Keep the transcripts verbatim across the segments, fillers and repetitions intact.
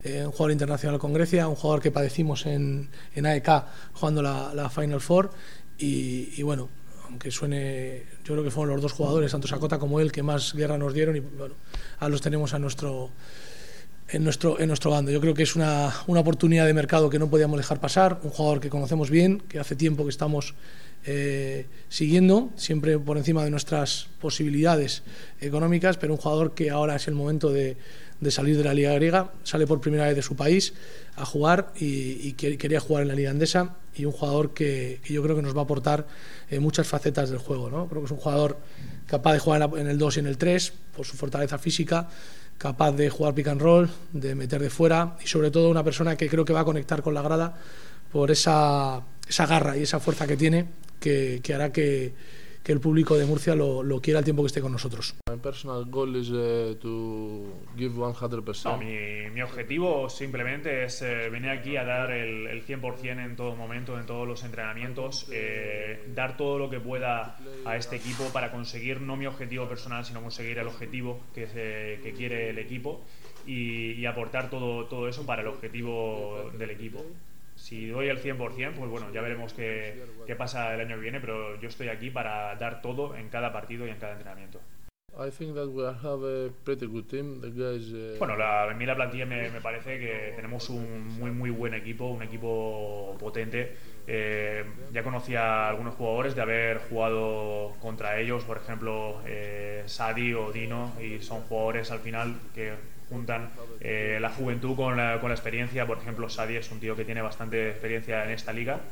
Eh, un jugador internacional con Grecia, un jugador que padecimos en, en A E K jugando la, la Final Four y, y bueno, aunque suene, yo creo que fueron los dos jugadores, tanto Sakota como él, que más guerra nos dieron y bueno, ahora los tenemos a nuestro, en, nuestro, en nuestro bando. Yo creo que es una, una oportunidad de mercado que no podíamos dejar pasar, un jugador que conocemos bien, que hace tiempo que estamos eh, siguiendo, siempre por encima de nuestras posibilidades económicas, pero un jugador que ahora es el momento de de salir de la Liga griega, sale por primera vez de su país a jugar y, y quería jugar en la Liga Endesa, y un jugador que, que yo creo que nos va a aportar eh, muchas facetas del juego, ¿no? Creo que es un jugador capaz de jugar en, la, en el dos y en el tres por su fortaleza física, capaz de jugar pick and roll, de meter de fuera y sobre todo una persona que creo que va a conectar con la grada por esa, esa garra y esa fuerza que tiene que, que hará que que el público de Murcia lo, lo quiera al tiempo que esté con nosotros. My personal goal is uh, to give one hundred percent. No, mi, mi objetivo simplemente es eh, venir aquí a dar el, el cien por cien en todo momento, en todos los entrenamientos, eh, dar todo lo que pueda a este equipo para conseguir no mi objetivo personal, sino conseguir el objetivo que, se, que quiere el equipo y, y aportar todo, todo eso para el objetivo del equipo. Si doy el cien por cien, pues bueno, ya veremos qué, qué pasa el año que viene, pero yo estoy aquí para dar todo en cada partido y en cada entrenamiento. I think that we have a pretty good team. The guys, uh... Bueno, la, a mí la plantilla me, me parece que tenemos un muy muy buen equipo, un equipo potente. Eh, ya conocía a algunos jugadores de haber jugado contra ellos, por ejemplo, eh, Sadi o Dino, y son jugadores al final que juntan eh, la juventud con la, con la experiencia. Por ejemplo, Sadi es un tío que tiene bastante experiencia en esta liga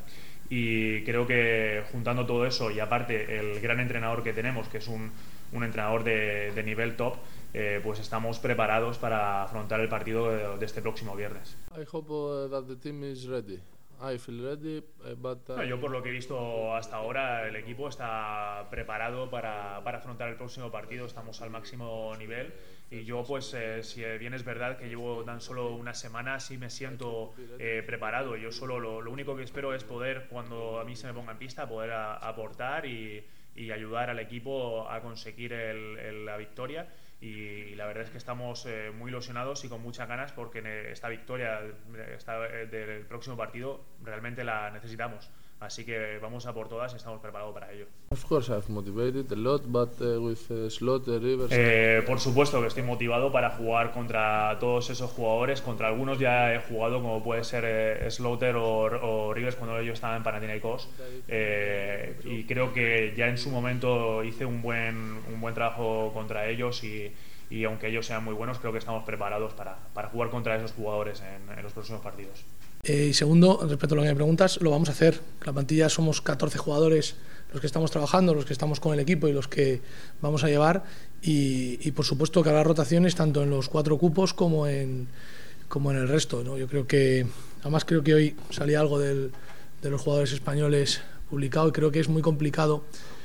y creo que juntando todo eso y aparte el gran entrenador que tenemos, que es un, un entrenador de, de nivel top, eh, pues estamos preparados para afrontar el partido de, de este próximo viernes. I hope uh, that the team is ready. I feel ready, but, uh... no, yo por lo que he visto hasta ahora el equipo está preparado para, para afrontar el próximo partido, estamos al máximo nivel y yo pues eh, si bien es verdad que llevo tan solo una semana, sí me siento eh, preparado. Yo solo lo, lo único que espero es poder, cuando a mí se me ponga en pista, poder a, aportar y, y ayudar al equipo a conseguir el, el, la victoria. Y la verdad es que estamos eh, muy ilusionados y con muchas ganas porque esta victoria esta, del próximo partido realmente la necesitamos. Así que vamos a por todas y estamos preparados para ello. Of course, I've motivated a lot, but uh, with uh, Slaughter, Rivers. Eh, por supuesto que estoy motivado para jugar contra todos esos jugadores. Contra algunos ya he jugado, como puede ser eh, Slaughter o, o Rivers cuando ellos estaban en Panathinaikos. Eh, y creo que ya en su momento hice un buen, un buen trabajo contra ellos y, y aunque ellos sean muy buenos, creo que estamos preparados para, para jugar contra esos jugadores en, en los próximos partidos. Eh, y segundo, respecto a lo que me preguntas, lo vamos a hacer. La plantilla somos catorce jugadores los que estamos trabajando, los que estamos con el equipo y los que vamos a llevar y, y por supuesto que habrá rotaciones tanto en los cuatro cupos como en, como en el resto, ¿no? Yo creo que, además creo que hoy salía algo del, de los jugadores españoles publicado y creo que es muy complicado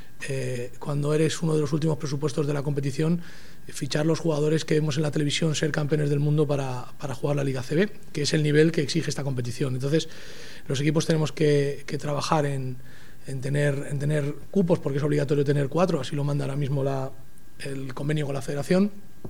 eh, cuando eres uno de los últimos presupuestos de la competición fichar los jugadores que vemos en la televisión ser campeones del mundo para, para jugar la Liga A C B, que es el nivel que exige esta competición. Entonces los equipos tenemos que, que trabajar en, en, tener, en tener cupos, porque es obligatorio tener cuatro, así lo manda ahora mismo la, el convenio con la federación,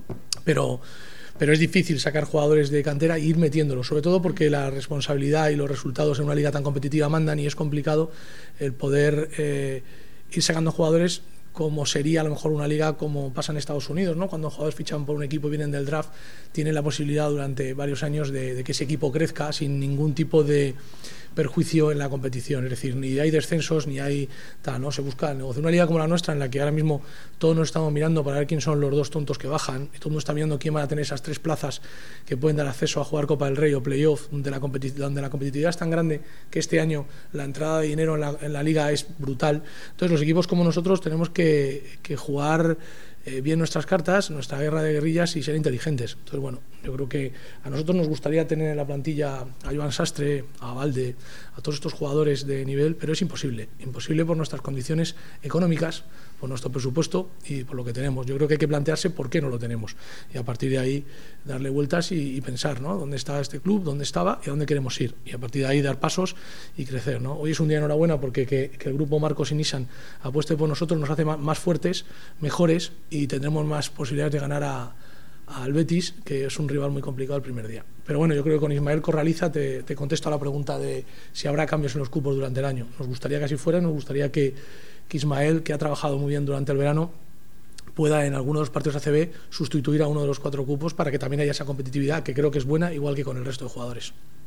pero, pero es difícil sacar jugadores de cantera e ir metiéndolos, sobre todo porque la responsabilidad y los resultados en una liga tan competitiva mandan y es complicado el poder eh, ir sacando jugadores como sería a lo mejor una liga como pasa en Estados Unidos, ¿no? Cuando jugadores fichan por un equipo y vienen del draft, tienen la posibilidad durante varios años de, de que ese equipo crezca sin ningún tipo de perjuicio en la competición, es decir, ni hay descensos ni hay tal, ¿no? Se busca el negocio. Una liga como la nuestra, en la que ahora mismo todos nos estamos mirando para ver quién son los dos tontos que bajan, y todo el mundo está mirando quién van a tener esas tres plazas que pueden dar acceso a jugar Copa del Rey o Playoff, donde la, competi donde la competitividad es tan grande que este año la entrada de dinero en la, en la liga es brutal. Entonces los equipos como nosotros tenemos que, que jugar eh, bien nuestras cartas, nuestra guerra de guerrillas y ser inteligentes. Entonces bueno, yo creo que a nosotros nos gustaría tener en la plantilla a Joan Sastre, a Valde, a todos estos jugadores de nivel, pero es imposible, imposible por nuestras condiciones económicas, por nuestro presupuesto y por lo que tenemos. Yo creo que hay que plantearse por qué no lo tenemos y a partir de ahí darle vueltas y, y pensar, ¿no? Dónde está este club, dónde estaba y a dónde queremos ir, y a partir de ahí dar pasos y crecer, ¿no? Hoy es un día de enhorabuena porque que, que el grupo Marcos y Nissan apueste por nosotros nos hace más, más fuertes, mejores y tendremos más posibilidades de ganar a al Betis, que es un rival muy complicado el primer día. Pero bueno, yo creo que con Ismael Corraliza te, te contesto a la pregunta de si habrá cambios en los cupos durante el año. Nos gustaría que así fuera, nos gustaría que, que Ismael, que ha trabajado muy bien durante el verano, pueda en algunos de los partidos A C B sustituir a uno de los cuatro cupos para que también haya esa competitividad, que creo que es buena, igual que con el resto de jugadores.